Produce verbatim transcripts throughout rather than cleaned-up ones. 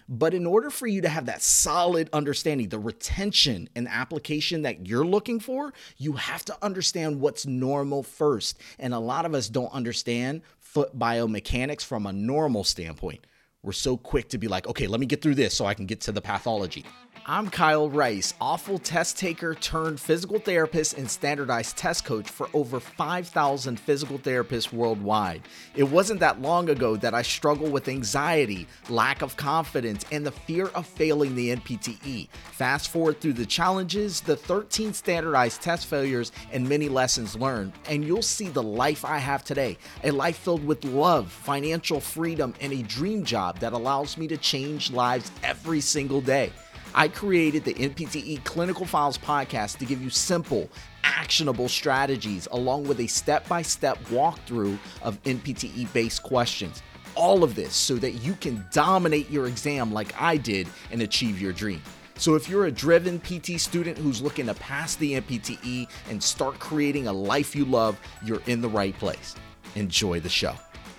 But in order for you to have that solid understanding, the retention and application that you're looking for, you have to understand what's normal first. And a lot of us don't understand foot biomechanics from a normal standpoint. We're so quick to be like, okay, let me get through this so I can get to the pathology. I'm Kyle Rice, awful test taker turned physical therapist and standardized test coach for over five thousand physical therapists worldwide. It wasn't that long ago that I struggled with anxiety, lack of confidence, and the fear of failing the N P T E. Fast forward through the challenges, the thirteen standardized test failures, and many lessons learned, and you'll see the life I have today, a life filled with love, financial freedom, and a dream job that allows me to change lives every single day. I created the N P T E Clinical Files podcast to give you simple, actionable strategies along with a step-by-step walkthrough of N P T E-based questions. All of this so that you can dominate your exam like I did and achieve your dream. So if you're a driven P T student who's looking to pass the N P T E and start creating a life you love, you're in the right place. Enjoy the show.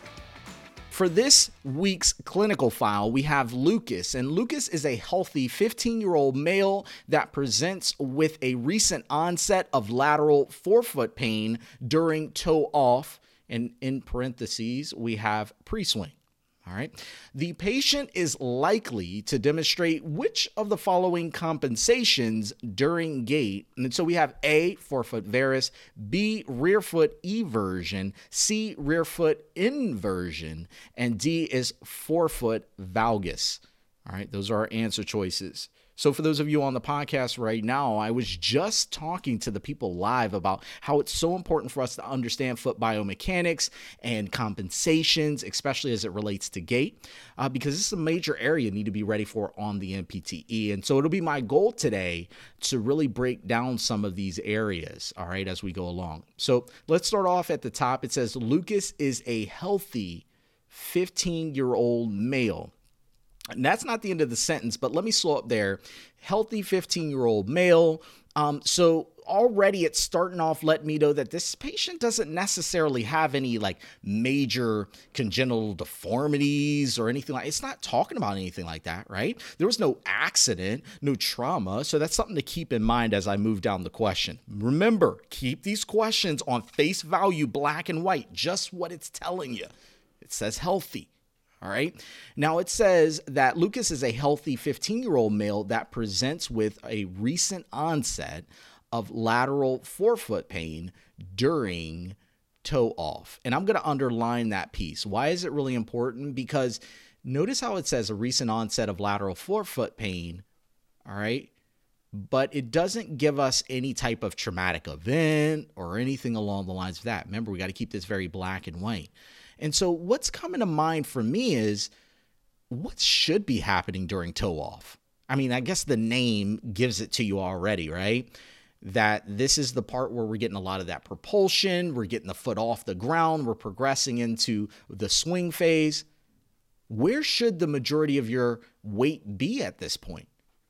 For this week's clinical file, we have Lucas, and Lucas is a healthy fifteen-year-old male that presents with a recent onset of lateral forefoot pain during toe off, and in parentheses, we have pre-swing. All right. The patient is likely to demonstrate which of the following compensations during gait. And so we have A, forefoot varus, B, rear foot eversion, C, rear foot inversion, and D is forefoot valgus. All right. Those are our answer choices. So for those of you on the podcast right now, I was just talking to the people live about how it's so important for us to understand foot biomechanics and compensations, especially as it relates to gait, uh, because this is a major area you need to be ready for on the N P T E. And so it'll be my goal today to really break down some of these areas, all right, as we go along. So let's start off at the top. It says Lucas is a healthy fifteen-year-old male. And that's not the end of the sentence, but let me slow up there. Healthy fifteen-year-old male. Um, so already it's starting off letting me know that this patient doesn't necessarily have any like major congenital deformities or anything like. It's not talking about anything like that, right? There was no accident, no trauma. So that's something to keep in mind as I move down the question. Remember, keep these questions on face value, black and white, just what it's telling you. It says healthy. All right. Now it says that Lucas is a healthy fifteen-year-old male that presents with a recent onset of lateral forefoot pain during toe off. And I'm going to underline that piece. Why is it really important? Because notice how it says a recent onset of lateral forefoot pain. All right. But it doesn't give us any type of traumatic event or anything along the lines of that. Remember, we got to keep this very black and white. And so what's coming to mind for me is what should be happening during toe off? I mean, I guess the name gives it to you already, right? That this is the part where we're getting a lot of that propulsion. We're getting the foot off the ground. We're progressing into the swing phase. Where should the majority of your weight be at this point?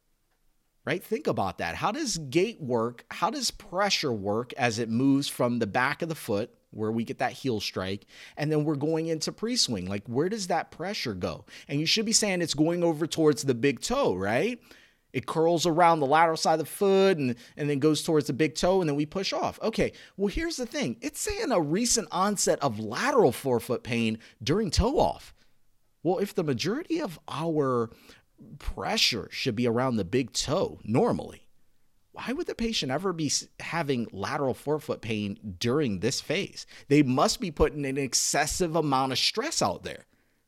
Right? Think about that. How does gait work? How does pressure work as it moves from the back of the foot, where we get that heel strike, and then we're going into pre-swing? Like, where does that pressure go? And you should be saying it's going over towards the big toe, right? It curls around the lateral side of the foot and, and then goes towards the big toe, and then we push off. Okay, well, here's the thing. It's saying a recent onset of lateral forefoot pain during toe off. Well, if the majority of our pressure should be around the big toe normally, why would the patient ever be having lateral forefoot pain during this phase? They must be putting an excessive amount of stress out there.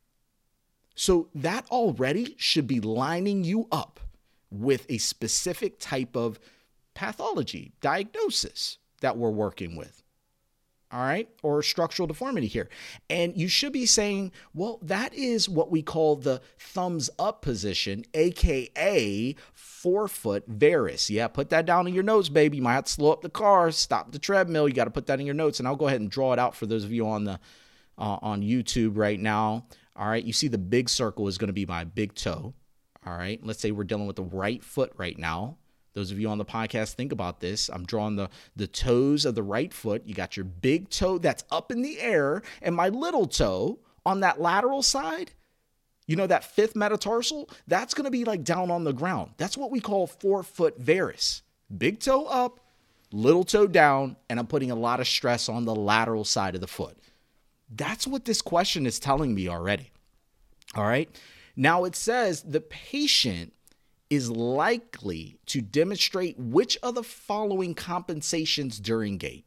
So that already should be lining you up with a specific type of pathology, diagnosis that we're working with. All right, or structural deformity here. And you should be saying, well, that is what we call the thumbs up position, A K A forefoot varus. Yeah, put that down in your notes, baby. You might have to slow up the car, stop the treadmill. You got to put that in your notes, and I'll go ahead and draw it out for those of you on the uh, on YouTube right now. All right, you see the big circle is going to be my big toe. All right, let's say we're dealing with the right foot right now. Those of you on the podcast, think about this. I'm drawing the, the toes of the right foot. You got your big toe that's up in the air, and my little toe on that lateral side You know, that fifth metatarsal, that's going to be like down on the ground. That's what we call forefoot varus. Big toe up, little toe down, and I'm putting a lot of stress on the lateral side of the foot. That's what this question is telling me already. All right. Now it says the patient is likely to demonstrate which of the following compensations during gait.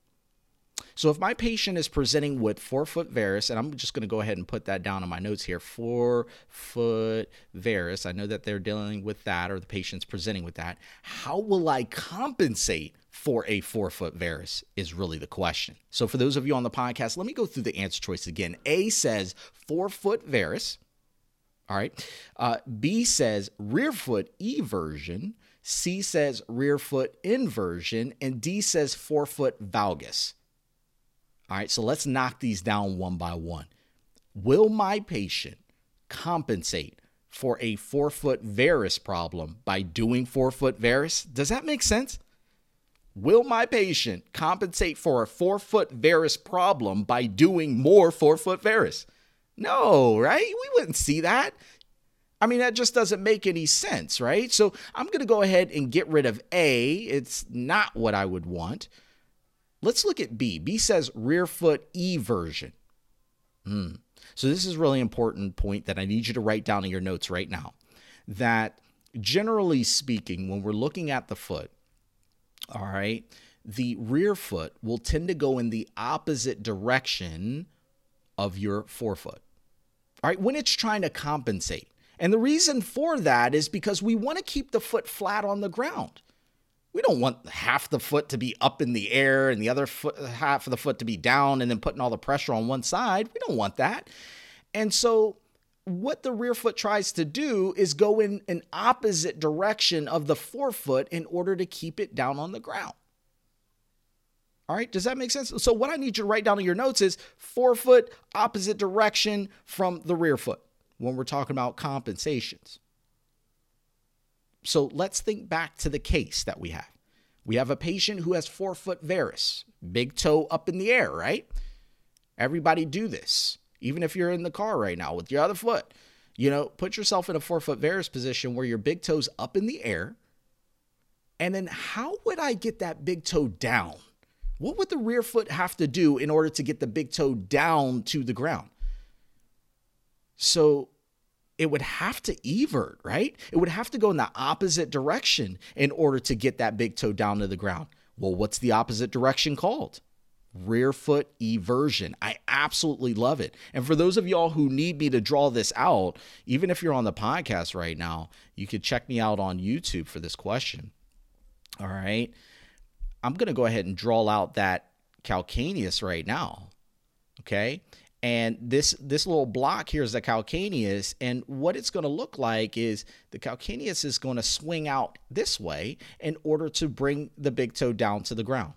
So if my patient is presenting with forefoot varus, and I'm just going to go ahead and put that down on my notes here, forefoot varus, I know that they're dealing with that, or the patient's presenting with that. How will I compensate for a forefoot varus is really the question. So for those of you on the podcast, let me go through the answer choice again. A says forefoot varus. All right. Uh, B says rear foot eversion. C says rear foot inversion. And D says forefoot valgus. All right. So let's knock these down one by one. Will my patient compensate for a forefoot varus problem by doing forefoot varus? Does that make sense? Will my patient compensate for a forefoot varus problem by doing more forefoot varus? No, right? We wouldn't see that. I mean, that just doesn't make any sense, right? So I'm going to go ahead and get rid of A. It's not what I would want. Let's look at B. B says rear foot eversion. Hmm. So this is a really important point that I need you to write down in your notes right now. That generally speaking, when we're looking at the foot, all right, the rear foot will tend to go in the opposite direction of your forefoot, all right, when it's trying to compensate. And the reason for that is because we want to keep the foot flat on the ground. We don't want half the foot to be up in the air and the other foot, half of the foot to be down and then putting all the pressure on one side. We don't want that. And so what the rear foot tries to do is go in an opposite direction of the forefoot in order to keep it down on the ground. All right, does that make sense? So what I need you to write down in your notes is forefoot opposite direction from the rear foot when we're talking about compensations. So let's think back to the case that we have. We have a patient who has forefoot varus, big toe up in the air, right? Everybody do this. Even if you're in the car right now with your other foot, you know, put yourself in a forefoot varus position where your big toe's up in the air. And then how would I get that big toe down? What would the rear foot have to do in order to get the big toe down to the ground? So it would have to evert, right? It would have to go in the opposite direction in order to get that big toe down to the ground. Well, what's the opposite direction called? Rear foot eversion. I absolutely love it. And for those of y'all who need me to draw this out, even if you're on the podcast right now, you could check me out on YouTube for this question. All right. I'm going to go ahead and draw out that calcaneus right now. Okay. And this, this little block here is the calcaneus. And what it's going to look like is the calcaneus is going to swing out this way in order to bring the big toe down to the ground.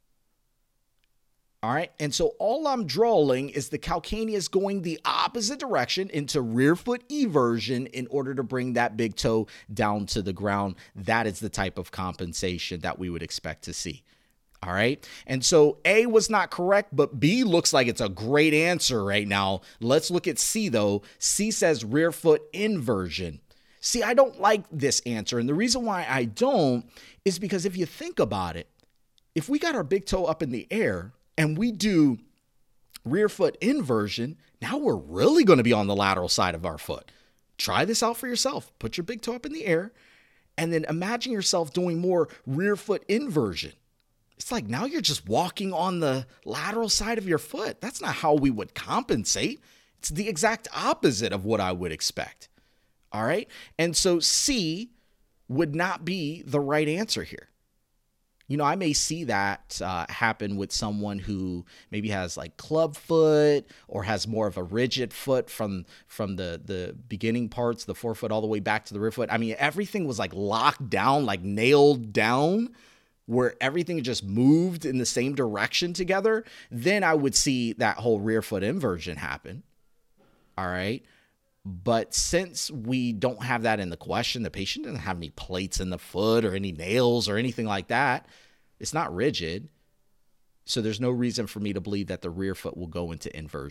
All right. And so all I'm drawing is the calcaneus going the opposite direction into rear foot eversion in order to bring that big toe down to the ground. That is the type of compensation that we would expect to see. All right. And so A was not correct, but B looks like it's a great answer right now. Let's look at C though. C says rear foot inversion. See, I don't like this answer. And the reason why I don't is because if you think about it, if we got our big toe up in the air, and we do rear foot inversion, now we're really going to be on the lateral side of our foot. Try this out for yourself. Put your big toe up in the air, and then imagine yourself doing more rear foot inversion. It's like now you're just walking on the lateral side of your foot. That's not how we would compensate. It's the exact opposite of what I would expect. All right? And so C would not be the right answer here. You know, I may see that uh, happen with someone who maybe has like club foot or has more of a rigid foot from from the, the beginning parts, the forefoot all the way back to the rear foot. I mean, everything was like locked down, like nailed down, where everything just moved in the same direction together. Then I would see that whole rear foot inversion happen. All right. But since we don't have that in the question, the patient doesn't have any plates in the foot or any nails or anything like that. It's not rigid. So there's no reason for me to believe that the rear foot will go into inversion.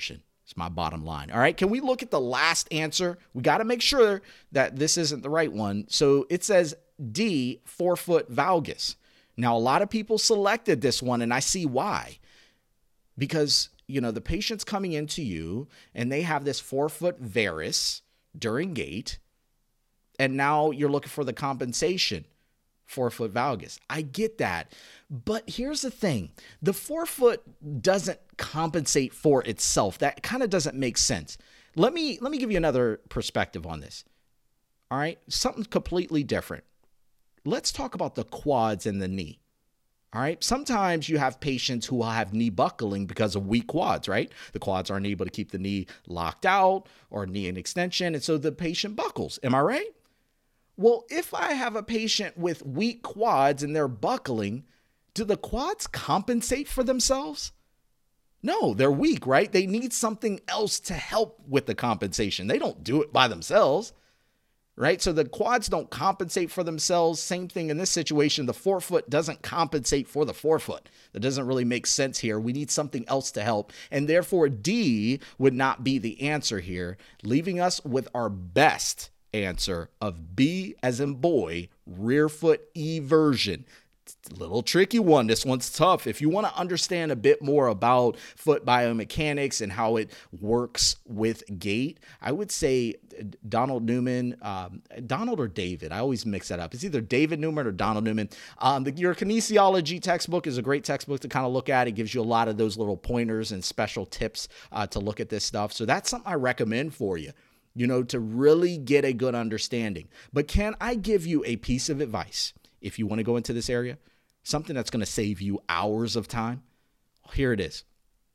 It's my bottom line. All right. Can we look at the last answer? We got to make sure that this isn't the right one. So it says D, forefoot valgus. Now, a lot of people selected this one, and I see why. Because, you know, the patient's coming into you and they have this forefoot varus during gait, and now you're looking for the compensation, forefoot valgus. I get that. But here's the thing. The forefoot doesn't compensate for itself. That kind of doesn't make sense. Let me let me give you another perspective on this. All right? Something completely different. Let's talk about the quads and the knee. All right. Sometimes you have patients who will have knee buckling because of weak quads, right? The quads aren't able to keep the knee locked out or knee in extension. And so the patient buckles. Am I right? Well, if I have a patient with weak quads and they're buckling, do the quads compensate for themselves? No, they're weak, right? They need something else to help with the compensation. They don't do it by themselves, right? So the quads don't compensate for themselves. Same thing in this situation. The forefoot doesn't compensate for the forefoot. That doesn't really make sense here. We need something else to help. And therefore, D would not be the answer here, leaving us with our best answer of B as in boy, rear foot eversion. It's a little tricky one. This one's tough. If you want to understand a bit more about foot biomechanics and how it works with gait, I would say Donald Newman, um, Donald or David. I always mix that up. It's either David Newman or Donald Newman. Um, the, your kinesiology textbook is a great textbook to kind of look at. It gives you a lot of those little pointers and special tips uh, to look at this stuff. So that's something I recommend for you, you know, to really get a good understanding. But can I give you a piece of advice if you want to go into this area? Something that's going to save you hours of time? Here it is.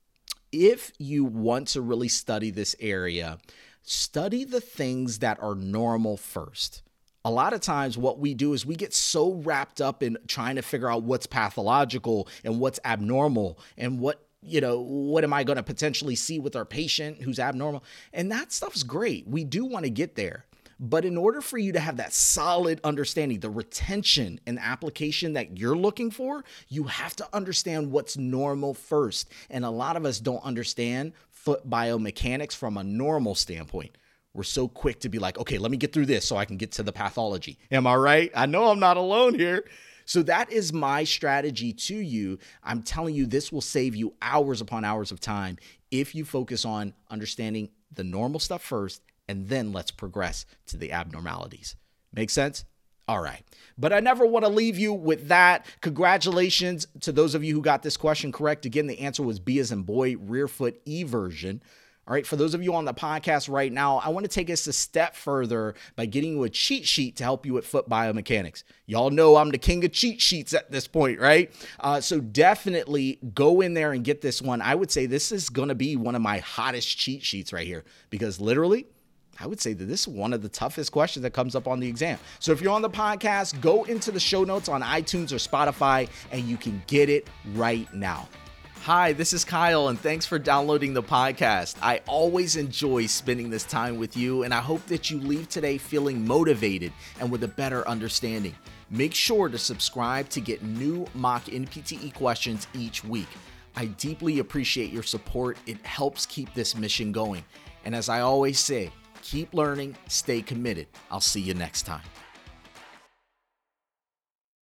If you want to really study this area, study the things that are normal first. A lot of times what we do is we get so wrapped up in trying to figure out what's pathological and what's abnormal and what you know, what am I going to potentially see with our patient who's abnormal? And that stuff's great. We do want to get there. But in order for you to have that solid understanding, the retention and application that you're looking for, you have to understand what's normal first. And a lot of us don't understand foot biomechanics from a normal standpoint. We're so quick to be like, okay, let me get through this so I can get to the pathology. Am I right? I know I'm not alone here. So that is my strategy to you. I'm telling you, this will save you hours upon hours of time if you focus on understanding the normal stuff first, and then let's progress to the abnormalities. Make sense? All right. But I never want to leave you with that. Congratulations to those of you who got this question correct. Again, the answer was B as in boy, rear foot eversion. All right, for those of you on the podcast right now, I want to take us a step further by getting you a cheat sheet to help you with foot biomechanics. Y'all know I'm the king of cheat sheets at this point, right? Uh, so definitely go in there and get this one. I would say this is going to be one of my hottest cheat sheets right here because literally, I would say that this is one of the toughest questions that comes up on the exam. So if you're on the podcast, go into the show notes on iTunes or Spotify and you can get it right now. Hi, this is Kyle, and thanks for downloading the podcast. I always enjoy spending this time with you, and I hope that you leave today feeling motivated and with a better understanding. Make sure to subscribe to get new mock N P T E questions each week. I deeply appreciate your support. It helps keep this mission going. And as I always say, keep learning, stay committed. I'll see you next time.